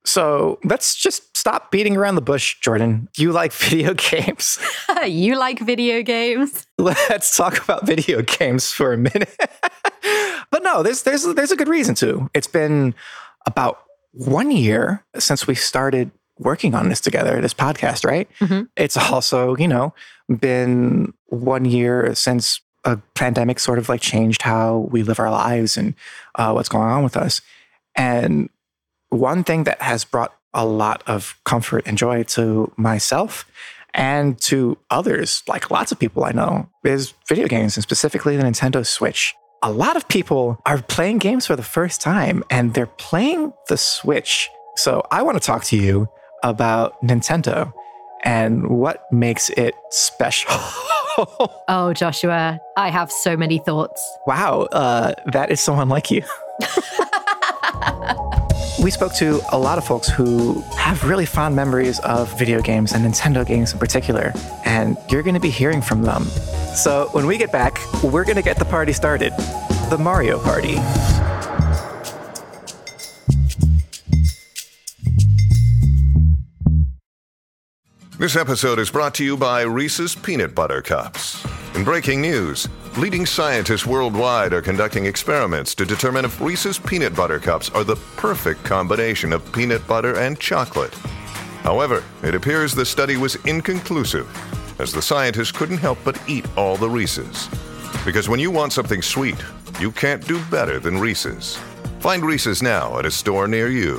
So let's just stop beating around the bush, Jordan. You like video games. You like video games. Let's talk about video games for a minute. But no, there's a good reason to. It's been about 1 year since we started working on this together, this podcast, right? Mm-hmm. It's also, been 1 year since a pandemic sort of like changed how we live our lives and what's going on with us. And one thing that has brought a lot of comfort and joy to myself and to others, like lots of people I know, is video games, and specifically the Nintendo Switch. A lot of people are playing games for the first time, and they're playing the Switch. So I want to talk to you about Nintendo and what makes it special. Oh, Joshua, I have so many thoughts. Wow, that is so unlike you. We spoke to a lot of folks who have really fond memories of video games and Nintendo games in particular, and you're going to be hearing from them. So when we get back, we're going to get the party started. The Mario Party. This episode is brought to you by Reese's Peanut Butter Cups. In breaking news, leading scientists worldwide are conducting experiments to determine if Reese's Peanut Butter Cups are the perfect combination of peanut butter and chocolate. However, it appears the study was inconclusive, as the scientists couldn't help but eat all the Reese's. Because when you want something sweet, you can't do better than Reese's. Find Reese's now at a store near you.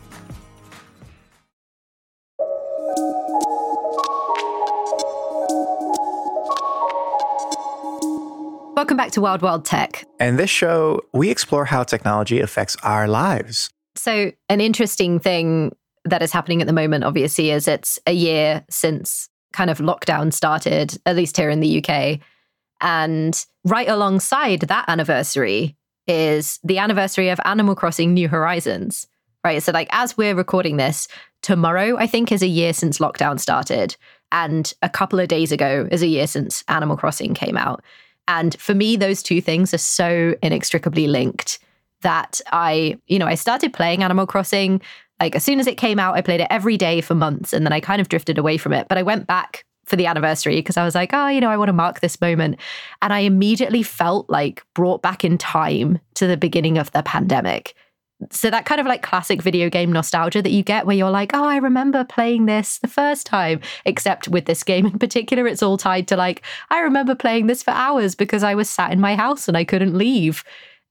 Welcome back to Wild Wild Tech. And this show, we explore how technology affects our lives. So an interesting thing that is happening at the moment, obviously, is it's a year since kind of lockdown started, at least here in the UK. And right alongside that anniversary is the anniversary of Animal Crossing New Horizons, right? So like as we're recording this, tomorrow, I think, is a year since lockdown started. And a couple of days ago is a year since Animal Crossing came out. And for me, those two things are so inextricably linked that I started playing Animal Crossing. Like as soon as it came out, I played it every day for months, and then I kind of drifted away from it. But I went back for the anniversary because I was like, I want to mark this moment. And I immediately felt like brought back in time to the beginning of the pandemic. So that kind of like classic video game nostalgia that you get where you're like, I remember playing this the first time, except with this game in particular, it's all tied to like, I remember playing this for hours because I was sat in my house and I couldn't leave.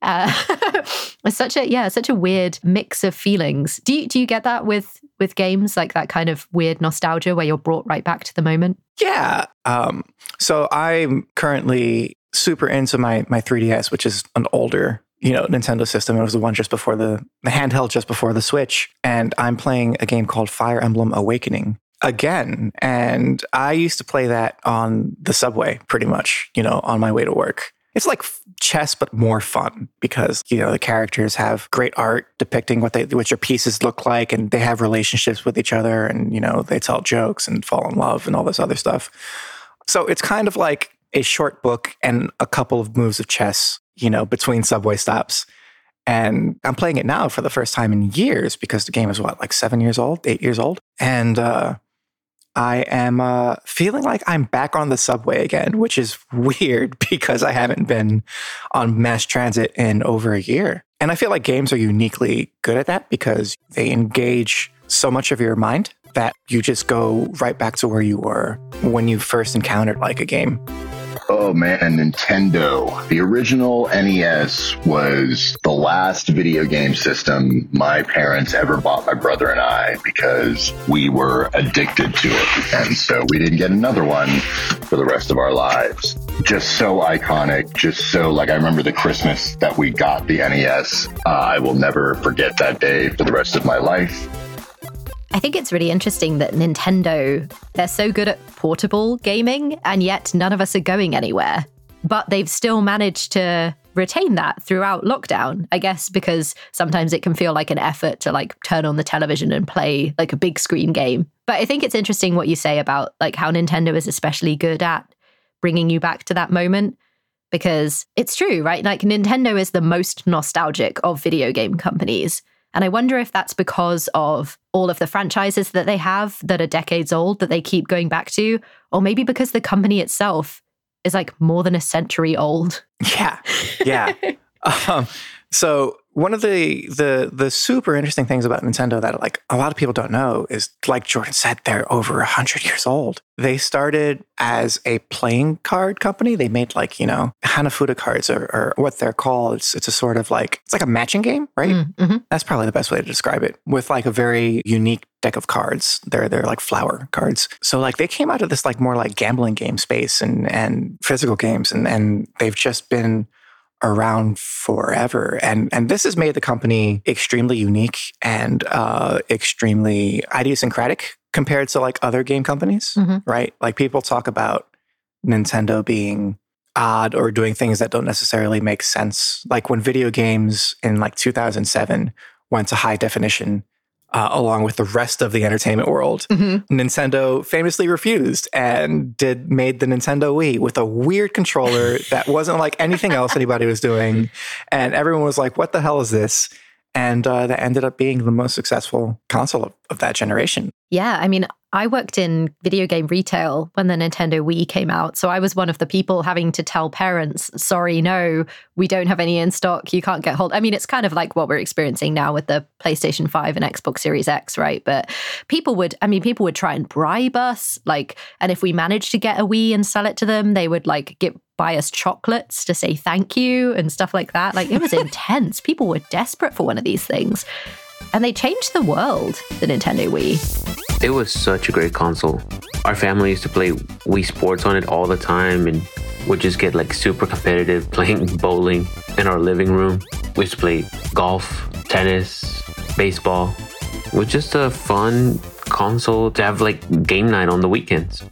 It's such a weird mix of feelings. Do you get that with games, like that kind of weird nostalgia where you're brought right back to the moment? Yeah. So I'm currently super into my 3DS, which is an older Nintendo system. It was the one just before the handheld, just before the Switch. And I'm playing a game called Fire Emblem Awakening again. And I used to play that on the subway pretty much, on my way to work. It's like chess, but more fun because, the characters have great art depicting what your pieces look like, and they have relationships with each other, and, they tell jokes and fall in love and all this other stuff. So it's kind of like a short book and a couple of moves of chess, between subway stops. And I'm playing it now for the first time in years because the game is like 8 years old. And I am feeling like I'm back on the subway again, which is weird because I haven't been on mass transit in over a year. And I feel like games are uniquely good at that because they engage so much of your mind that you just go right back to where you were when you first encountered like a game. Oh man, Nintendo. The original NES was the last video game system my parents ever bought my brother and I because we were addicted to it. And so we didn't get another one for the rest of our lives. Just so iconic, I remember the Christmas that we got the NES. I will never forget that day for the rest of my life. I think it's really interesting that Nintendo, they're so good at portable gaming, and yet none of us are going anywhere. But they've still managed to retain that throughout lockdown, I guess, because sometimes it can feel like an effort to like turn on the television and play like a big screen game. But I think it's interesting what you say about like how Nintendo is especially good at bringing you back to that moment, because it's true, right? Like Nintendo is the most nostalgic of video game companies. And I wonder if that's because of all of the franchises that they have that are decades old that they keep going back to, or maybe because the company itself is like more than a century old. Yeah. So one of the super interesting things about Nintendo that like a lot of people don't know is, like Jordan said, they're over 100 years old. They started as a playing card company. They made like, Hanafuda cards or what they're called. It's a sort of like, it's like a matching game, right? Mm-hmm. That's probably the best way to describe it, with like a very unique deck of cards. They're like flower cards. So like they came out of this like more like gambling game space and physical games, and they've just been around forever. And this has made the company extremely unique and extremely idiosyncratic compared to like other game companies, right? Like people talk about Nintendo being odd or doing things that don't necessarily make sense. Like when video games in like 2007 went to high definition, along with the rest of the entertainment world, Nintendo famously refused and made the Nintendo Wii with a weird controller that wasn't like anything else anybody was doing. And everyone was like, what the hell is this? And that ended up being the most successful console of that generation. Yeah, I mean, I worked in video game retail when the Nintendo Wii came out. So I was one of the people having to tell parents, sorry, no, we don't have any in stock. You can't get hold. I mean, it's kind of like what we're experiencing now with the PlayStation 5 and Xbox Series X, right? But people would try and bribe us. Like, and if we managed to get a Wii and sell it to them, they would like buy us chocolates to say thank you and stuff like that. Like it was intense. People were desperate for one of these things. And they changed the world, the Nintendo Wii. It was such a great console. Our family used to play Wii Sports on it all the time and would just get like super competitive playing bowling in our living room. We used to play golf, tennis, baseball. It was just a fun console to have like game night on the weekends.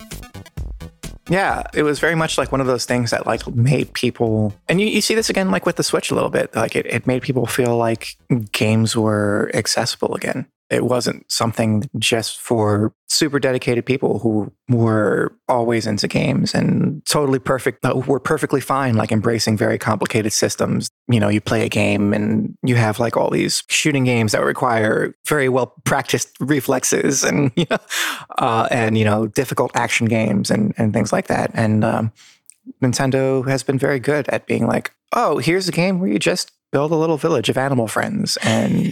Yeah, it was very much like one of those things that like made people, and you see this again like with the Switch a little bit, like it made people feel like games were accessible again. It wasn't something just for super dedicated people who were always into games and totally perfect, were perfectly fine, like embracing very complicated systems. You play a game and you have like all these shooting games that require very well practiced reflexes and, difficult action games and things like that. And Nintendo has been very good at being like, oh, here's a game where you just build a little village of animal friends, and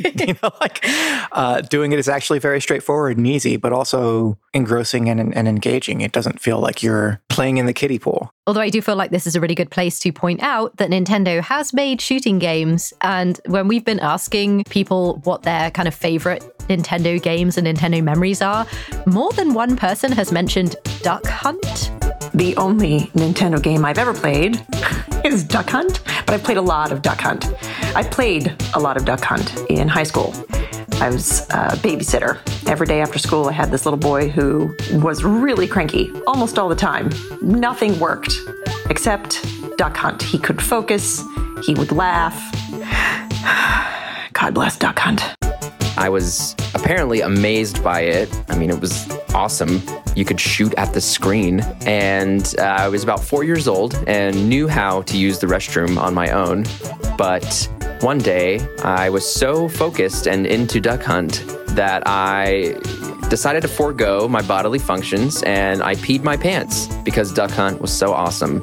doing it is actually very straightforward and easy, but also engrossing and engaging. It doesn't feel like you're playing in the kiddie pool. Although I do feel like this is a really good place to point out that Nintendo has made shooting games, and when we've been asking people what their kind of favorite Nintendo games and Nintendo memories are, more than one person has mentioned Duck Hunt. The only Nintendo game I've ever played is Duck Hunt, but I've played a lot of Duck Hunt. I played a lot of Duck Hunt in high school. I was a babysitter. Every day after school, I had this little boy who was really cranky almost all the time. Nothing worked except Duck Hunt. He could focus. He would laugh. God bless Duck Hunt. I was apparently amazed by it. I mean, it was awesome. You could shoot at the screen. And I was about 4 years old and knew how to use the restroom on my own. But one day, I was so focused and into Duck Hunt that I decided to forego my bodily functions and I peed my pants because Duck Hunt was so awesome.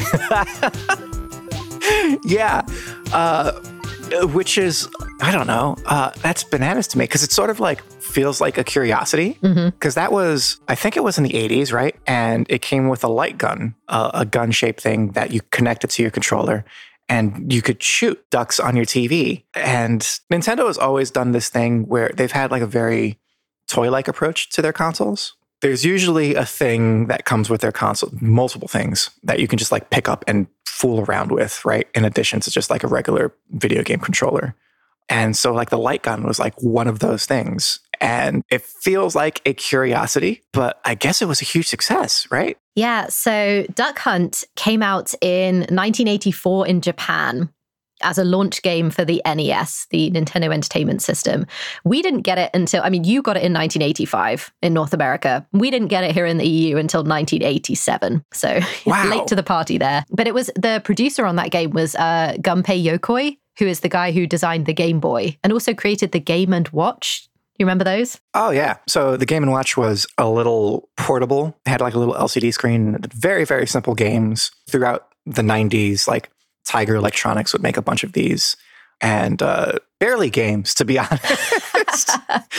Yeah. Which is, I don't know, that's bananas to me because it sort of like feels like a curiosity because that was, I think it was in the 80s, right? And it came with a light gun, a gun-shaped thing that you connected to your controller and you could shoot ducks on your TV. And Nintendo has always done this thing where they've had like a very toy-like approach to their consoles. There's usually a thing that comes with their console, multiple things that you can just like pick up and fool around with, right? In addition to just like a regular video game controller. And so like the light gun was like one of those things. And it feels like a curiosity, but I guess it was a huge success, right? Yeah. So Duck Hunt came out in 1984 in Japan. as a launch game for the NES, the Nintendo Entertainment System. We didn't get it until, I mean, you got it in 1985 in North America. We didn't get it here in the EU until 1987. So Wow. late to the party there. But it was, the producer on that game was Gunpei Yokoi, who is the guy who designed the Game Boy and also created the Game & Watch. You remember those? Oh, yeah. So the Game & Watch was a little portable. It had like a little LCD screen, very, very simple games throughout the 90s. Like Tiger Electronics would make a bunch of these, and barely games, to be honest.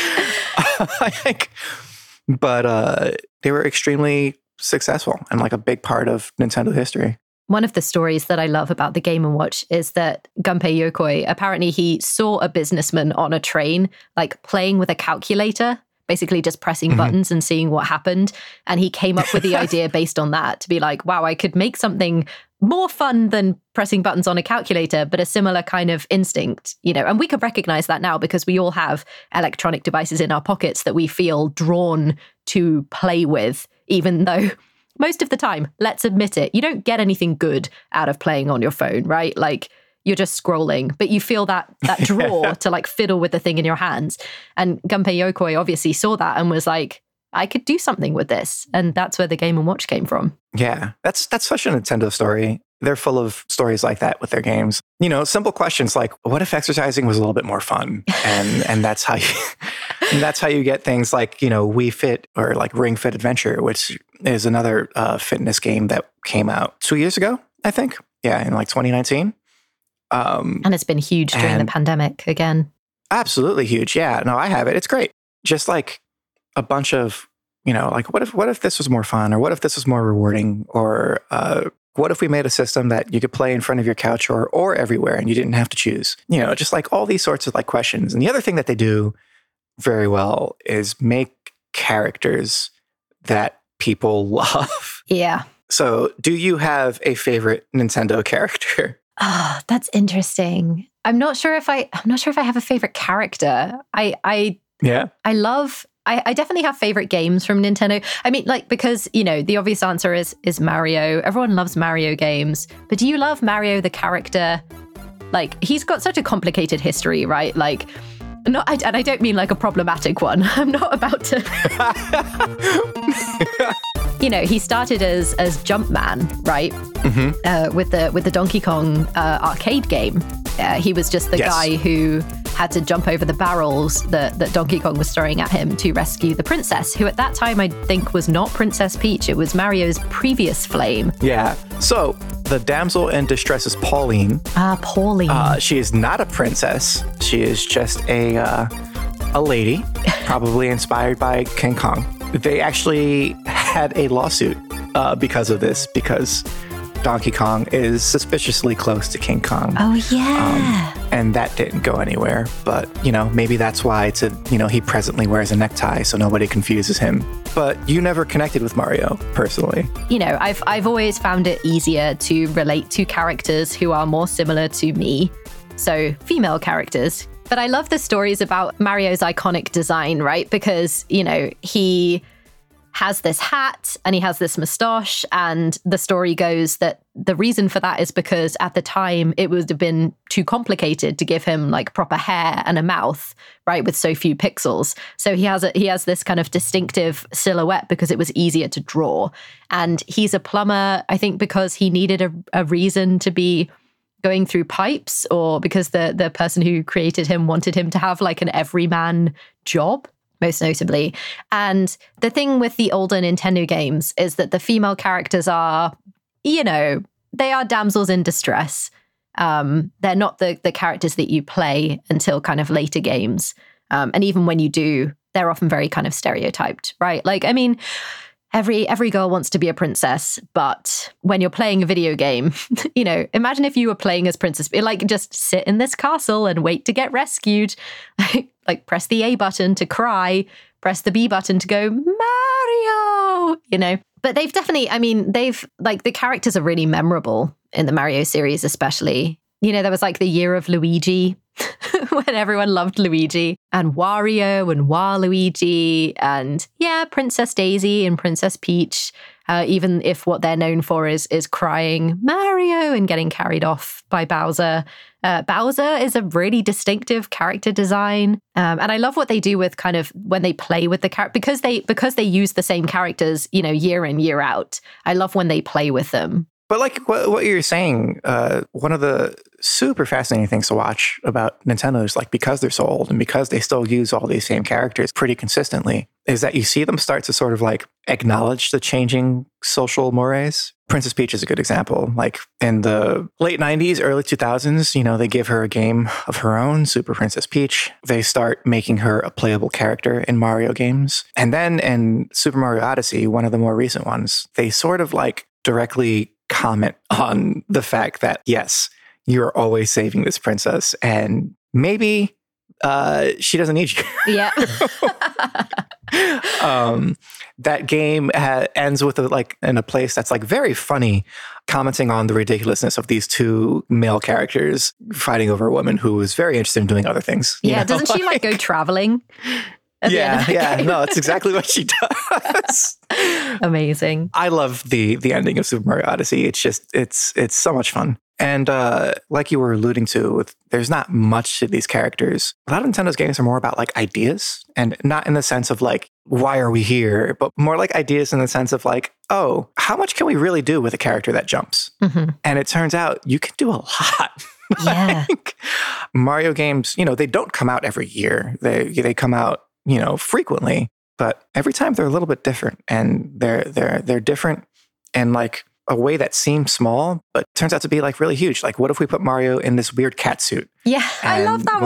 I think. But they were extremely successful and like a big part of Nintendo history. One of the stories that I love about the Game & Watch is that Gunpei Yokoi, apparently he saw a businessman on a train, like playing with a calculator, basically just pressing buttons and seeing what happened. And he came up with the idea based on that to be like, wow, I could make something more fun than pressing buttons on a calculator, but a similar kind of instinct, you know. And we could recognize that now because we all have electronic devices in our pockets that we feel drawn to play with, even though most of the time, let's admit it, you don't get anything good out of playing on your phone, right? Like you're just scrolling, but you feel that draw to like fiddle with the thing in your hands. And Gunpei Yokoi obviously saw that and was like, I could do something with this. And that's where the Game & Watch came from. Yeah, that's such a Nintendo story. They're full of stories like that with their games. You know, simple questions like, what if exercising was a little bit more fun? And that's how you that's how you get things like, you know, Wii Fit or like Ring Fit Adventure, which is another fitness game that came out 2 years ago, I think. Yeah, in like 2019. And it's been huge during the pandemic again. Absolutely huge. Yeah, no, I have it. It's great. Just like a bunch of, you know, like what if this was more fun, or what if this was more rewarding, or what if we made a system that you could play in front of your couch or everywhere and you didn't have to choose? You know, just like all these sorts of like questions. And the other thing that they do very well is make characters that people love. Yeah. So do you have a favorite Nintendo character? Oh, that's interesting. I'm not sure if I have a favorite character. I definitely have favorite games from Nintendo. I mean, like, because, you know, the obvious answer is Mario. Everyone loves Mario games. But do you love Mario the character? Like, he's got such a complicated history, right? Like, and I don't mean like a problematic one. I'm not about to. You know, he started as Jumpman, right? Mm-hmm. With the Donkey Kong arcade game. He was just the guy who had to jump over the barrels that Donkey Kong was throwing at him to rescue the princess, who at that time I think was not Princess Peach. It was Mario's previous flame. Yeah. So the damsel in distress is Pauline. Pauline. She is not a princess. She is just a lady, probably inspired by King Kong. They actually had a lawsuit because of this, because Donkey Kong is suspiciously close to King Kong. Oh, yeah. And that didn't go anywhere. But, you know, maybe that's why he presently wears a necktie so nobody confuses him. But you never connected with Mario, personally. You know, I've always found it easier to relate to characters who are more similar to me. So, female characters. But I love the stories about Mario's iconic design, right? Because, you know, he has this hat and he has this moustache, and the story goes that the reason for that is because at the time it would have been too complicated to give him like proper hair and a mouth, right, with so few pixels. So he has this kind of distinctive silhouette because it was easier to draw. And he's a plumber, I think, because he needed a reason to be going through pipes, or because the person who created him wanted him to have like an everyman job, most notably. And the thing with the older Nintendo games is that the female characters are, you know, they are damsels in distress. They're not the characters that you play until kind of later games. And even when you do, they're often very kind of stereotyped, right? Like, I mean, every girl wants to be a princess, but when you're playing a video game, you know, imagine if you were playing as Princess, like just sit in this castle and wait to get rescued. Like press the A button to cry, press the B button to go, Mario, you know. But they've definitely, I mean, the characters are really memorable in the Mario series, especially. You know, there was like the year of Luigi when everyone loved Luigi, and Wario and Waluigi, and Princess Daisy and Princess Peach. even if what they're known for is crying Mario and getting carried off by Bowser. Bowser is a really distinctive character design. And I love what they do with kind of when they play with the character, because they use the same characters, year in, year out. I love when they play with them. But like what you're saying, one of the super fascinating things to watch about Nintendo is like, because they're so old and because they still use all these same characters pretty consistently, is that you see them start to sort of like acknowledge the changing social mores. Princess Peach is a good example. Like in the late 90s, early 2000s, they give her a game of her own, Super Princess Peach. They start making her a playable character in Mario games. And then in Super Mario Odyssey, one of the more recent ones, they sort of like directly comment on the fact that, yes, you're always saving this princess and maybe she doesn't need you. Yeah. That game ends with in a place that's like very funny, commenting on the ridiculousness of these two male characters fighting over a woman who is very interested in doing other things. Yeah, doesn't she like go traveling? Yeah. No, it's exactly what she does. Amazing. I love the ending of Super Mario Odyssey. It's just, it's so much fun. And like you were alluding to, there's not much to these characters. A lot of Nintendo's games are more about like ideas, and not in the sense of like, why are we here? But more like ideas in the sense of like, oh, how much can we really do with a character that jumps? Mm-hmm. And it turns out you can do a lot. Yeah. Mario games, they don't come out every year. They come out, frequently, but every time they're a little bit different, and they're different in like a way that seems small, but turns out to be like really huge. Like, what if we put Mario in this weird cat suit? Yeah, I love that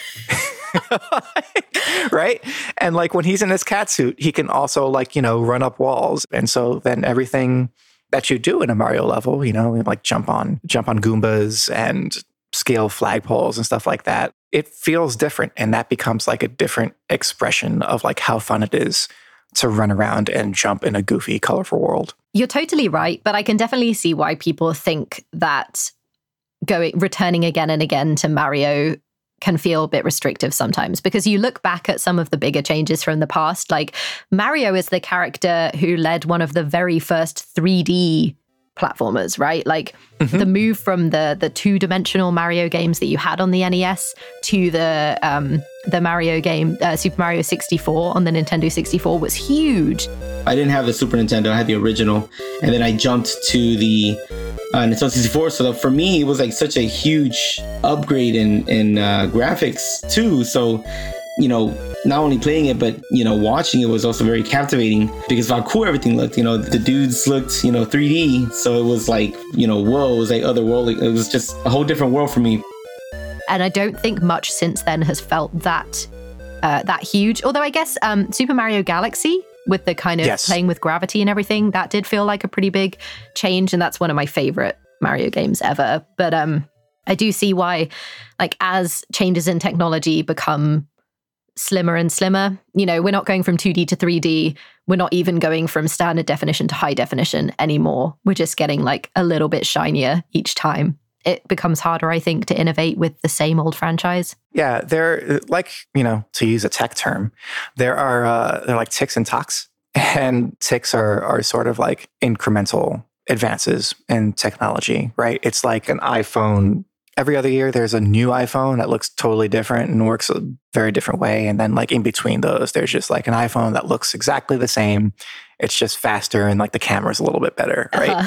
one. Right? And like when he's in this cat suit, he can also like, run up walls. And so then everything that you do in a Mario level, like jump on Goombas and scale flagpoles and stuff like that, it feels different. And that becomes like a different expression of like how fun it is to run around and jump in a goofy, colorful world. You're totally right, but I can definitely see why people think that returning again and again to Mario can feel a bit restrictive sometimes, because you look back at some of the bigger changes from the past, like Mario is the character who led one of the very first 3D platformers, right? Like the move from the two-dimensional Mario games that you had on the NES to the Mario game, Super Mario 64 on the Nintendo 64 was huge. I didn't have the Super Nintendo, I had the original, and then I jumped to the Nintendo 64. So for me, it was like such a huge upgrade in graphics too. So, not only playing it, but, watching it was also very captivating because of how cool everything looked. The dudes looked, 3D. So it was like, whoa, it was like otherworldly. It was just a whole different world for me. And I don't think much since then has felt that huge. Although I guess Super Mario Galaxy, with the kind of playing with gravity and everything, that did feel like a pretty big change. And that's one of my favorite Mario games ever. But I do see why, like, as changes in technology become slimmer and slimmer, we're not going from 2D to 3D. We're not even going from standard definition to high definition anymore. We're just getting like a little bit shinier each time. It becomes harder, I think, to innovate with the same old franchise. Yeah, they're like, to use a tech term, they're like ticks and talks. And ticks are sort of like incremental advances in technology, right? It's like an iPhone. Every other year, there's a new iPhone that looks totally different and works a very different way. And then like in between those, there's just like an iPhone that looks exactly the same. It's just faster and like the camera's a little bit better, right?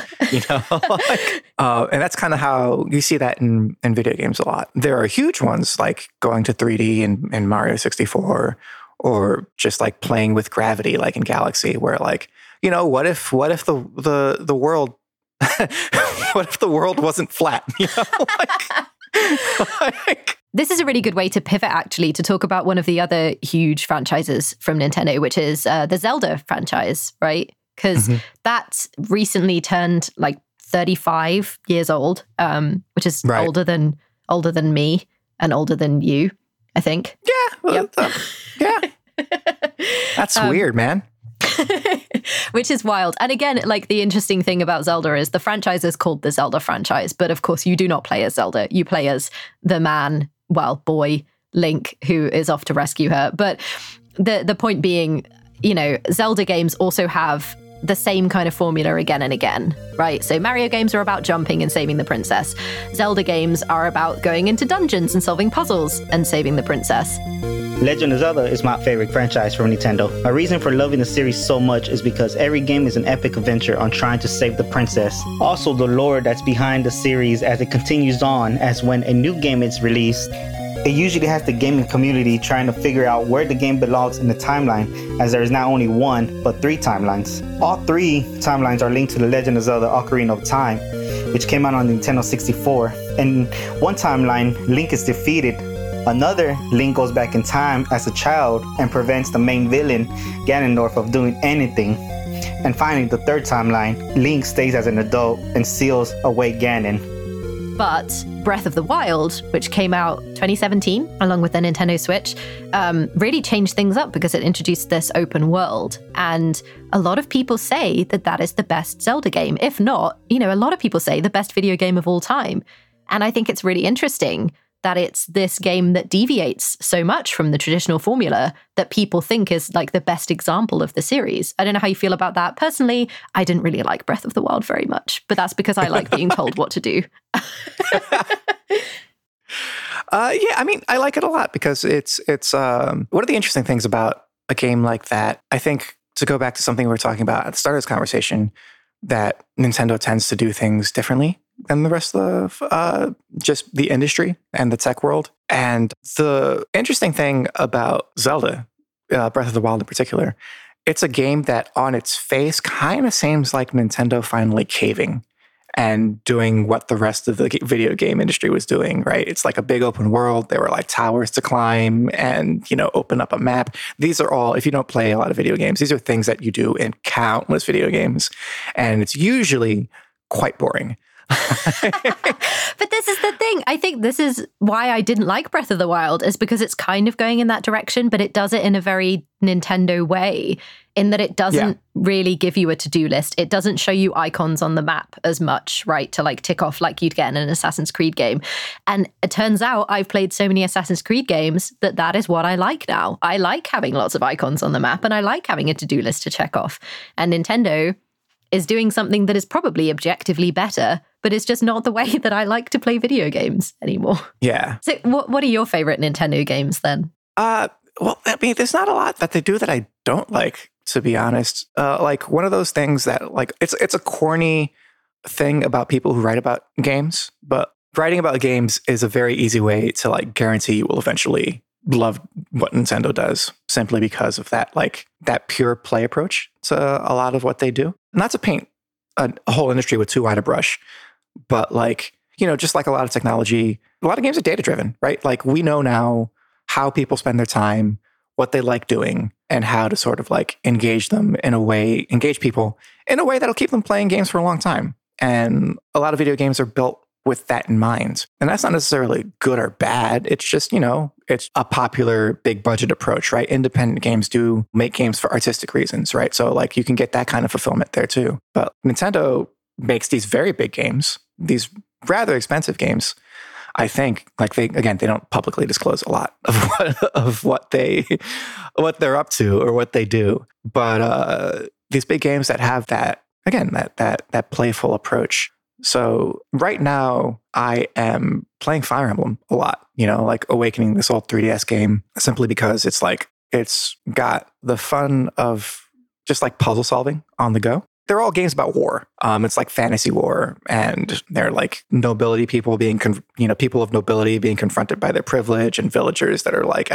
And that's kind of how you see that in video games a lot. There are huge ones like going to 3D in Mario 64, or just like playing with gravity, like in Galaxy, where like, what if the world what if the world wasn't flat? This is a really good way to pivot, actually, to talk about one of the other huge franchises from Nintendo, which is the Zelda franchise, right? Because that's recently turned like 35 years old, which is older than me and older than you, I think. Yeah. Yeah. That's weird, man. Which is wild. And again, like the interesting thing about Zelda is the franchise is called the Zelda franchise, but of course you do not play as Zelda. You play as the boy Link, who is off to rescue her. But the point being, Zelda games also have the same kind of formula again and again, right? So Mario games are about jumping and saving the princess. Zelda games are about going into dungeons and solving puzzles and saving the princess. Legend of Zelda is my favorite franchise from Nintendo. My reason for loving the series so much is because every game is an epic adventure on trying to save the princess. Also, the lore that's behind the series as it continues on, as when a new game is released, it usually has the gaming community trying to figure out where the game belongs in the timeline, as there is not only one, but 3 timelines. All 3 timelines are linked to The Legend of Zelda Ocarina of Time, which came out on Nintendo 64. In one timeline, Link is defeated. Another, Link goes back in time as a child and prevents the main villain, Ganondorf, of doing anything. And finally, the third timeline, Link stays as an adult and seals away Ganon. But Breath of the Wild, which came out 2017 along with the Nintendo Switch, really changed things up because it introduced this open world. And a lot of people say that that is the best Zelda game. If not, a lot of people say the best video game of all time. And I think it's really interesting that it's this game that deviates so much from the traditional formula that people think is like the best example of the series. I don't know how you feel about that. Personally, I didn't really like Breath of the Wild very much, but that's because I like being told what to do. I mean, I like it a lot because it's one of the interesting things about a game like that. I think, to go back to something we were talking about at the start of this conversation, that Nintendo tends to do things differently than the rest of just the industry and the tech world. And the interesting thing about Zelda, Breath of the Wild in particular, it's a game that on its face kind of seems like Nintendo finally caving and doing what the rest of the video game industry was doing, right? It's like a big open world. There were like towers to climb and, open up a map. These are all, if you don't play a lot of video games, these are things that you do in countless video games. And it's usually quite boring. But this is the thing. I think this is why I didn't like Breath of the Wild, is because it's kind of going in that direction, but it does it in a very Nintendo way, in that it doesn't really give you a to-do list. It doesn't show you icons on the map as much, right, to like tick off like you'd get in an Assassin's Creed game. And it turns out I've played so many Assassin's Creed games that is what I like now. I like having lots of icons on the map, and I like having a to-do list to check off. And Nintendo is doing something that is probably objectively better, but it's just not the way that I like to play video games anymore. Yeah. So what are your favorite Nintendo games then? Well, I mean, there's not a lot that they do that I don't like, to be honest. Like one of those things that like, it's a corny thing about people who write about games, but writing about games is a very easy way to like guarantee you will eventually love what Nintendo does, simply because of that, like that pure play approach to a lot of what they do. Not to paint a whole industry with too wide a brush, but like, just like a lot of technology, a lot of games are data driven, right? Like we know now how people spend their time, what they like doing, and how to sort of like engage people in a way that'll keep them playing games for a long time. And a lot of video games are built with that in mind. And that's not necessarily good or bad. It's just, it's a popular big budget approach, right? Independent games do make games for artistic reasons, right? So like you can get that kind of fulfillment there too. But Nintendo makes these very big games, these rather expensive games. I think like they don't publicly disclose a lot of what they're up to or what they do. But these big games that have that, again, that playful approach. So right now I am playing Fire Emblem a lot, like Awakening, this old 3DS game, simply because it's got the fun of just like puzzle solving on the go. They're all games about war. It's like fantasy war, and they're like nobility people being, people of nobility being confronted by their privilege, and villagers that are like,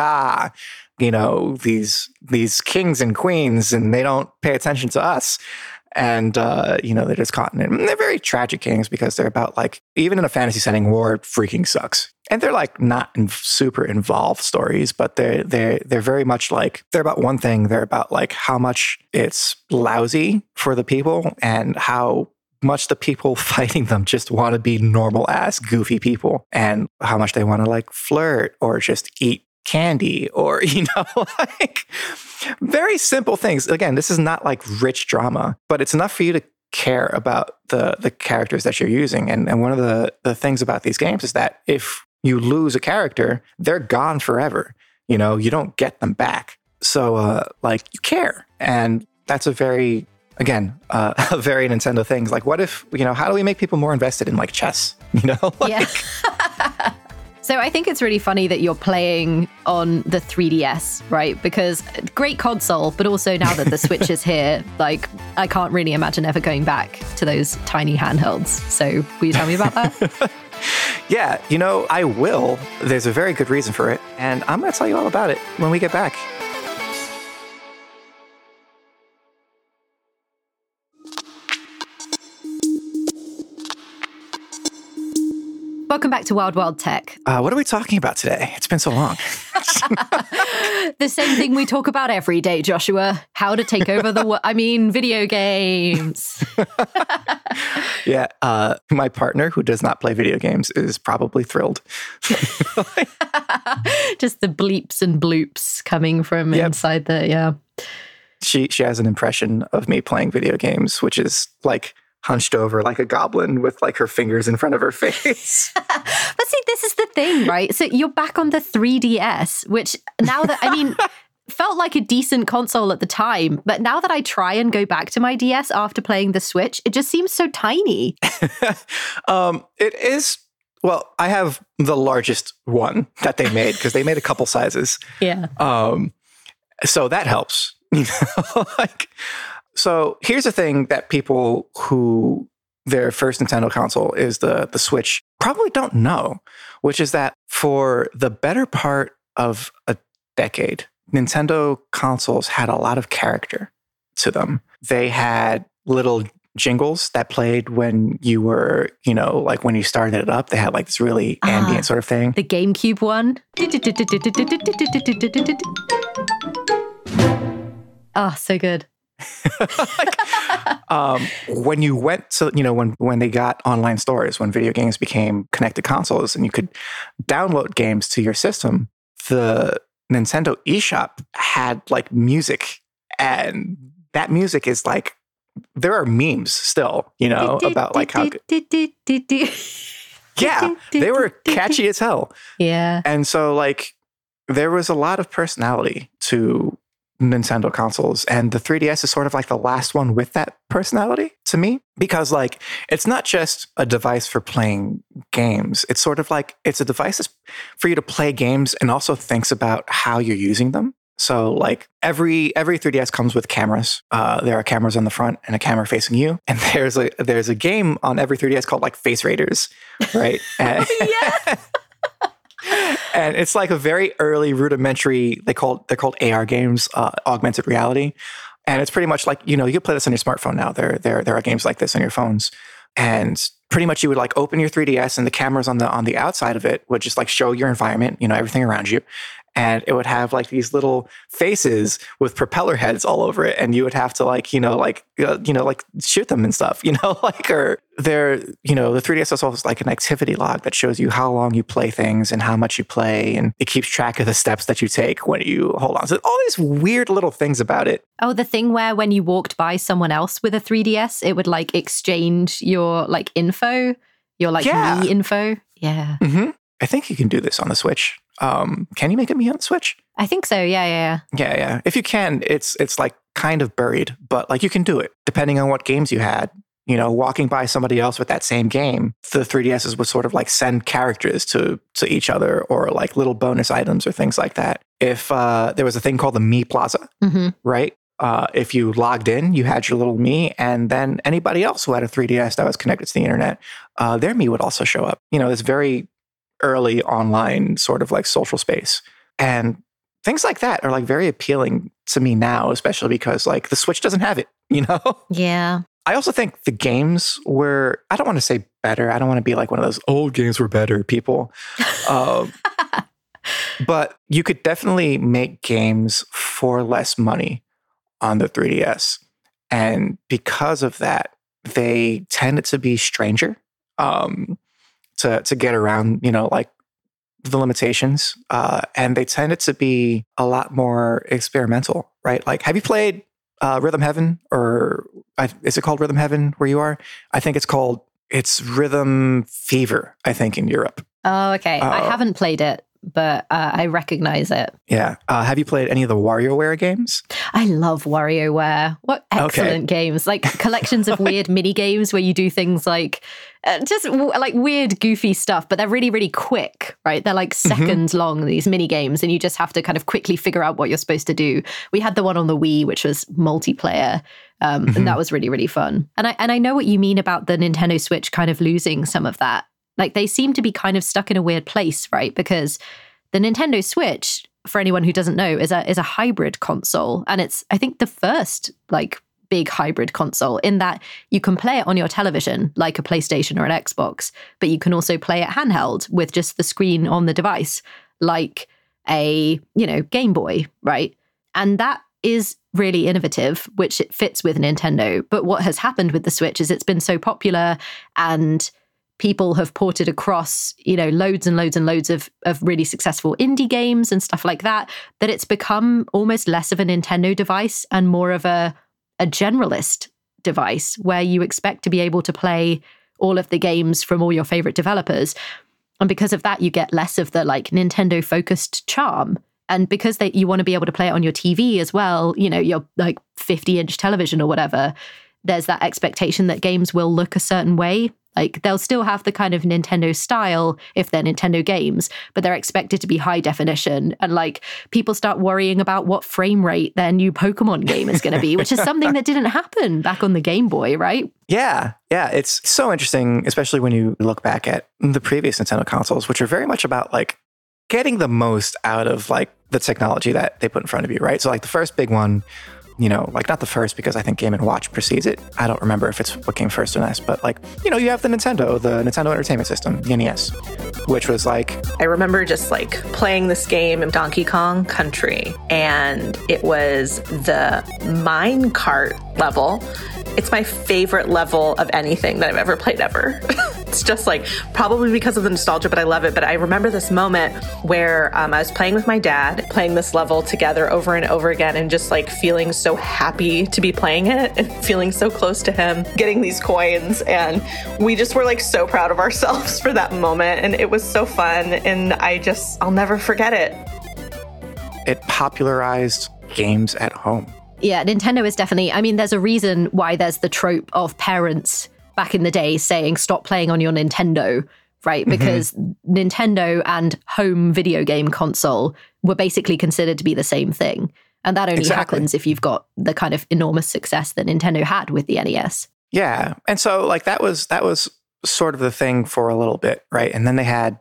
these kings and queens, and they don't pay attention to us. And, they're just caught in it. And they're very tragic games because they're about like, even in a fantasy setting, war freaking sucks. And they're like not super involved stories, but they're very much like, they're about one thing. They're about like how much it's lousy for the people and how much the people fighting them just want to be normal ass goofy people, and how much they want to like flirt or just eat candy or, like very simple things. Again, this is not like rich drama, but it's enough for you to care about the characters that you're using. And one of the things about these games is that if you lose a character, they're gone forever. You don't get them back. So like you care. And that's a very again, a very Nintendo thing. Like, what if, how do we make people more invested in like chess? Yeah. So I think it's really funny that you're playing on the 3DS, right? Because great console, but also now that the Switch is here, like I can't really imagine ever going back to those tiny handhelds. So will you tell me about that? Yeah, I will. There's a very good reason for it. And I'm going to tell you all about it when we get back. Welcome back to Wild Wild Tech. What are we talking about today? It's been so long. The same thing we talk about every day, Joshua. How to take over video games. Yeah. My partner, who does not play video games, is probably thrilled. Just the bleeps and bloops coming from inside yeah. She has an impression of me playing video games, which is like hunched over like a goblin with like her fingers in front of her face. But see, this is the thing, right? So you're back on the 3DS, which now that, felt like a decent console at the time. But now that I try and go back to my DS after playing the Switch, it just seems so tiny. It is. Well, I have the largest one that they made because they made a couple sizes. Yeah. So that helps. So here's the thing that people who their first Nintendo console is the Switch probably don't know, which is that for the better part of a decade, Nintendo consoles had a lot of character to them. They had little jingles that played when you were, like when you started it up. They had like this really ambient sort of thing. The GameCube one. Oh, so good. When you went to, when they got online stores, when video games became connected consoles and you could download games to your system, the Nintendo eShop had like music, and that music is like, there are memes still, about like how yeah, they were catchy as hell. Yeah. And so like there was a lot of personality to Nintendo consoles, and the 3DS is sort of like the last one with that personality to me, because like it's not just a device for playing games. It's sort of like it's a device for you to play games and also thinks about how you're using them. So like every 3DS comes with cameras. There are cameras on the front and a camera facing you, and there's a game on every 3DS called like Face Raiders, right? And, Yeah. And it's like a very early rudimentary, they're called AR games, augmented reality. And it's pretty much like, you can play this on your smartphone now. There are games like this on your phones. And pretty much you would like open your 3DS and the cameras on the outside of it would just like show your environment, everything around you. And it would have like these little faces with propeller heads all over it. And you would have to like shoot them and stuff, or the 3DS also has like an activity log that shows you how long you play things and how much you play. And it keeps track of the steps that you take when you hold on. So all these weird little things about it. Oh, the thing where when you walked by someone else with a 3DS, it would like exchange your like info, your like me info. Yeah. Mm-hmm. I think you can do this on the Switch. Can you make a Mii on the Switch? I think so. Yeah. If you can, it's like kind of buried, but like you can do it depending on what games you had. Walking by somebody else with that same game, the 3DSs would sort of like send characters to each other, or like little bonus items or things like that. If there was a thing called the Mii Plaza, right? If you logged in, you had your little Mii, and then anybody else who had a 3DS that was connected to the internet, their Mii would also show up. This very early online sort of like social space. And things like that are like very appealing to me now, especially because like the Switch doesn't have it, Yeah. I also think the games were, I don't want to say better. I don't want to be like one of those old games were better people. But you could definitely make games for less money on the 3DS. And because of that, they tended to be stranger. To get around, like the limitations. And they tended to be a lot more experimental, right? Like, have you played Rhythm Heaven, or is it called Rhythm Heaven where you are? I think it's Rhythm Fever, I think, in Europe. Oh, okay. I haven't played it, but I recognize it. Yeah. Have you played any of the WarioWare games? I love WarioWare. What excellent games. Like collections of weird mini games where you do things like just like weird, goofy stuff, but they're really, really quick, right? They're like seconds long, these mini games, and you just have to kind of quickly figure out what you're supposed to do. We had the one on the Wii, which was multiplayer, and that was really, really fun. And I know what you mean about the Nintendo Switch kind of losing some of that. Like they seem to be kind of stuck in a weird place, right? Because the Nintendo Switch, for anyone who doesn't know, is a hybrid console. And it's, I think, the first like big hybrid console in that you can play it on your television like a PlayStation or an Xbox, but you can also play it handheld with just the screen on the device, like a, Game Boy, right? And that is really innovative, which it fits with Nintendo. But what has happened with the Switch is it's been so popular and people have ported across, loads and loads and loads of really successful indie games and stuff like that, that it's become almost less of a Nintendo device and more of a generalist device where you expect to be able to play all of the games from all your favorite developers. And because of that, you get less of the like Nintendo focused charm. And because you want to be able to play it on your TV as well, your like 50-inch television or whatever, there's that expectation that games will look a certain way. Like they'll still have the kind of Nintendo style if they're Nintendo games, but they're expected to be high definition. And like people start worrying about what frame rate their new Pokemon game is going to be, which is something that didn't happen back on the Game Boy, right? Yeah. It's so interesting, especially when you look back at the previous Nintendo consoles, which are very much about like getting the most out of like the technology that they put in front of you, right? So like the first big one, like not the first because I think Game & Watch precedes it. I don't remember if it's what came first or NES, but like, you have the Nintendo Entertainment System, the NES, which was like... I remember just like playing this game in Donkey Kong Country, and it was the minecart level. It's my favorite level of anything that I've ever played ever. It's just like probably because of the nostalgia, but I love it. But I remember this moment where I was playing with my dad, playing this level together over and over again, and just like feeling so happy to be playing it and feeling so close to him, getting these coins. And we just were like so proud of ourselves for that moment. And it was so fun. And I'll never forget it. It popularized games at home. Yeah, Nintendo is definitely, there's a reason why there's the trope of parents back in the day saying, stop playing on your Nintendo, right? Because Nintendo and home video game console were basically considered to be the same thing. And that only happens if you've got the kind of enormous success that Nintendo had with the NES. Yeah. And so like that was sort of the thing for a little bit, right? And then they had,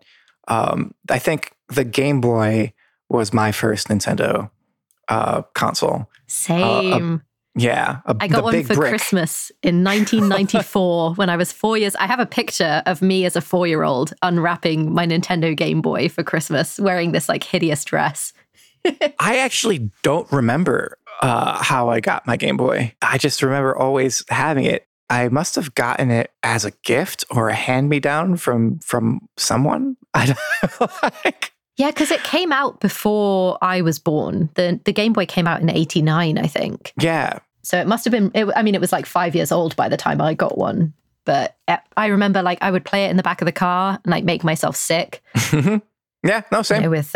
I think the Game Boy was my first Nintendo console. Same. I got one for Christmas in 1994 when I was 4 years. I have a picture of me as a 4-year-old unwrapping my Nintendo Game Boy for Christmas, wearing this like hideous dress. I actually don't remember how I got my Game Boy. I just remember always having it. I must have gotten it as a gift or a hand-me-down from someone. I don't like. Yeah, because it came out before I was born. The Game Boy came out in 89, I think. Yeah. So it must have been, it was like 5 years old by the time I got one. But I remember like I would play it in the back of the car and like make myself sick. Yeah, no, same. With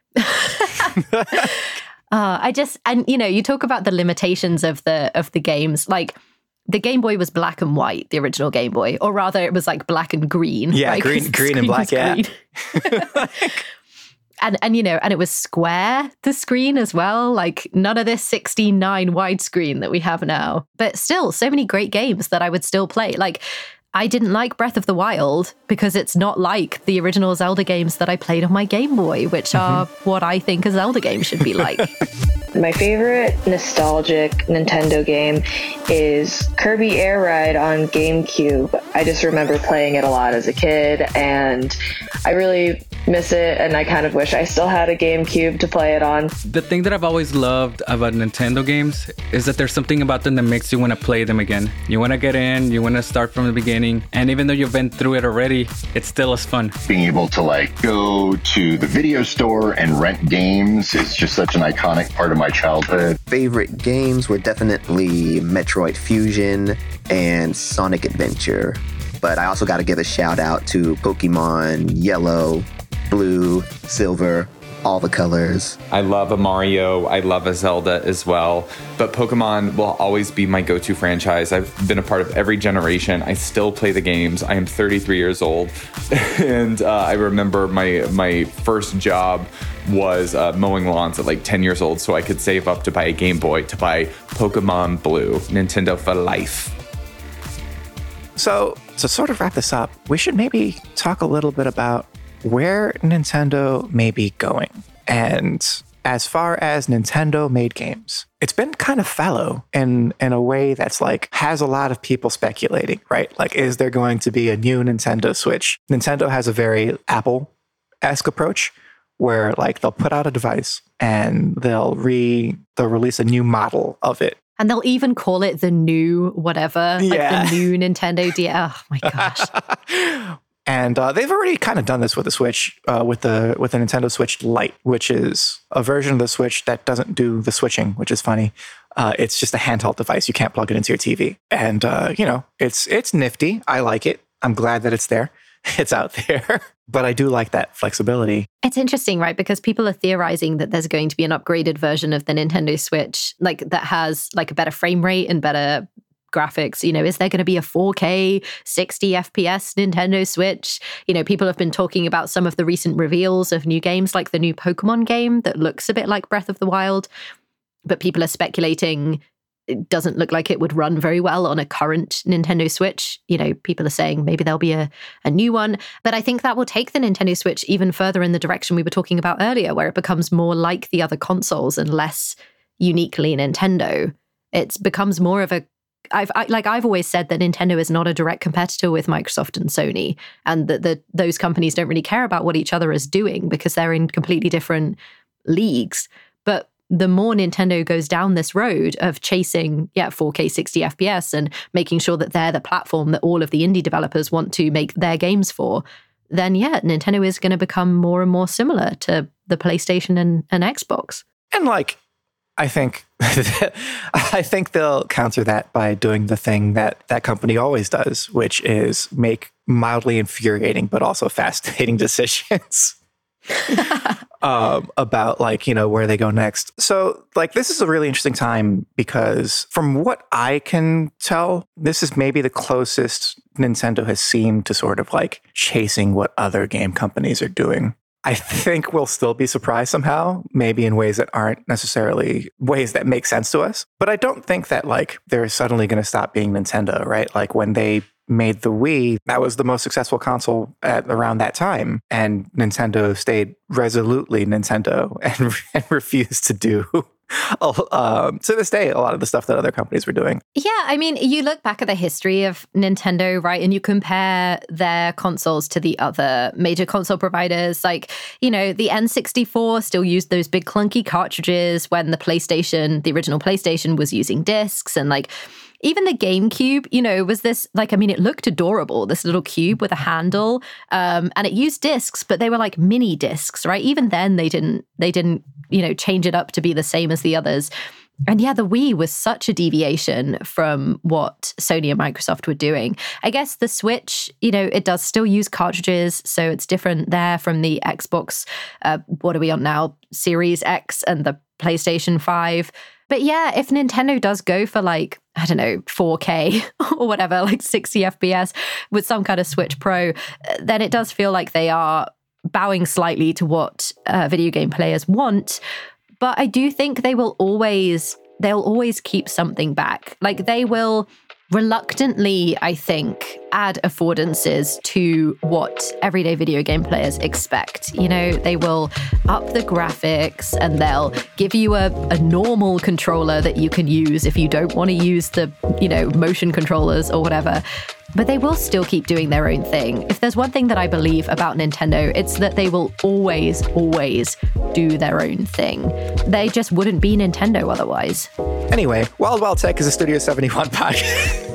you talk about the limitations of the games. Like the Game Boy was black and white, the original Game Boy, or rather it was like black and green. Yeah, right? green and black, yeah. And it was square, the screen as well. Like none of this 16:9 widescreen that we have now. But still, so many great games that I would still play. Like I didn't like Breath of the Wild because it's not like the original Zelda games that I played on my Game Boy, which are what I think a Zelda game should be like. My favorite nostalgic Nintendo game is Kirby Air Ride on GameCube. I just remember playing it a lot as a kid, and I really miss it, and I kind of wish I still had a GameCube to play it on. The thing that I've always loved about Nintendo games is that there's something about them that makes you want to play them again. You want to get in, you want to start from the beginning, and even though you've been through it already, it's still as fun. Being able to like go to the video store and rent games is just such an iconic part of my childhood. Favorite games were definitely Metroid Fusion and Sonic Adventure. But I also got to give a shout out to Pokemon Yellow blue, silver, all the colors. I love a Mario. I love a Zelda as well. But Pokemon will always be my go-to franchise. I've been a part of every generation. I still play the games. I am 33 years old. And I remember my first job was mowing lawns at like 10 years old, so I could save up to buy a Game Boy to buy Pokemon Blue. Nintendo for life. So to sort of wrap this up, we should maybe talk a little bit about where Nintendo may be going. And as far as Nintendo made games, it's been kind of fallow in a way that's like has a lot of people speculating, right? Like, is there going to be a new Nintendo Switch? Nintendo has a very Apple-esque approach where like they'll put out a device and they'll release a new model of it. And they'll even call it the new whatever, like the new Nintendo DS. Oh my gosh. And they've already kind of done this with the Switch, with the Nintendo Switch Lite, which is a version of the Switch that doesn't do the switching, which is funny. It's just a handheld device. You can't plug it into your TV. And, it's nifty. I like it. I'm glad that it's there. It's out there. But I do like that flexibility. It's interesting, right? Because people are theorizing that there's going to be an upgraded version of the Nintendo Switch, like that has like a better frame rate and better graphics. Is there going to be a 4K 60 FPS Nintendo Switch? People have been talking about some of the recent reveals of new games, like the new Pokemon game that looks a bit like Breath of the Wild, but people are speculating it doesn't look like it would run very well on a current Nintendo Switch. People are saying maybe there'll be a new one, but I think that will take the Nintendo Switch even further in the direction we were talking about earlier, where it becomes more like the other consoles and less uniquely Nintendo. It becomes more of a I've always said that Nintendo is not a direct competitor with Microsoft and Sony, and that those companies don't really care about what each other is doing because they're in completely different leagues. But the more Nintendo goes down this road of chasing 4K 60 FPS and making sure that they're the platform that all of the indie developers want to make their games for, then Nintendo is going to become more and more similar to the PlayStation and Xbox. And I think they'll counter that by doing the thing that company always does, which is make mildly infuriating but also fascinating decisions about where they go next. So this is a really interesting time because from what I can tell, this is maybe the closest Nintendo has seemed to sort of chasing what other game companies are doing. I think we'll still be surprised somehow, maybe in ways that aren't necessarily ways that make sense to us. But I don't think that they're suddenly going to stop being Nintendo, right? When they made the Wii, that was the most successful console at around that time. And Nintendo stayed resolutely Nintendo and refused to do to this day a lot of the stuff that other companies were doing. Yeah, I mean, you look back at the history of Nintendo, right, and you compare their consoles to the other major console providers. The N64 still used those big clunky cartridges when the original PlayStation was using discs, and even the GameCube, was this, it looked adorable, this little cube with a handle, and it used discs, but they were mini discs, right? Even then they didn't, change it up to be the same as the others. And the Wii was such a deviation from what Sony and Microsoft were doing. I guess the Switch, it does still use cartridges, so it's different there from the Xbox, what are we on now? Series X and the PlayStation 5. But if Nintendo does go for 4K or whatever, 60 FPS with some kind of Switch Pro, then it does feel like they are bowing slightly to what video game players want. But I do think they'll always keep something back. They will reluctantly, I think, add affordances to what everyday video game players expect. They will up the graphics and they'll give you a normal controller that you can use if you don't want to use the, motion controllers or whatever. But they will still keep doing their own thing. If there's one thing that I believe about Nintendo, it's that they will always do their own thing. They just wouldn't be Nintendo otherwise. Anyway, Wild Wild Tech is a Studio 71 podcast.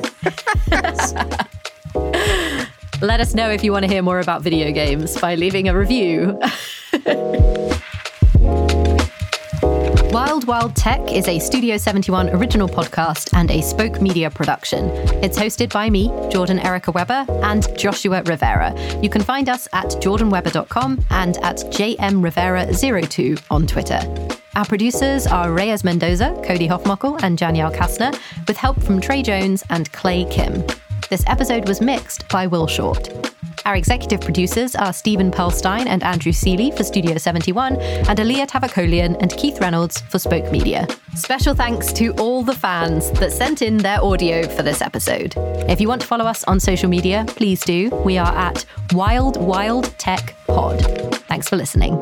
Let us know if you want to hear more about video games by leaving a review. Wild Wild Wild Tech is a Studio 71 original podcast and a Spoke Media production. It's hosted by me, Jordan Erica Weber, and Joshua Rivera. You can find us at jordanweber.com and at jmrivera02 on Twitter. Our producers are Reyes Mendoza, Cody Hoffmuckel, and Danielle Kastner, with help from Trey Jones and Clay Kim. This episode was mixed by Will Short. Our executive producers are Stephen Pearlstein and Andrew Seeley for Studio 71, and Aaliyah Tavakolian and Keith Reynolds for Spoke Media. Special thanks to all the fans that sent in their audio for this episode. If you want to follow us on social media, please do. We are at Wild Wild Tech Pod. Thanks for listening.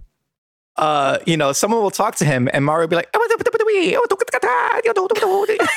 Someone will talk to him and Mario will be like,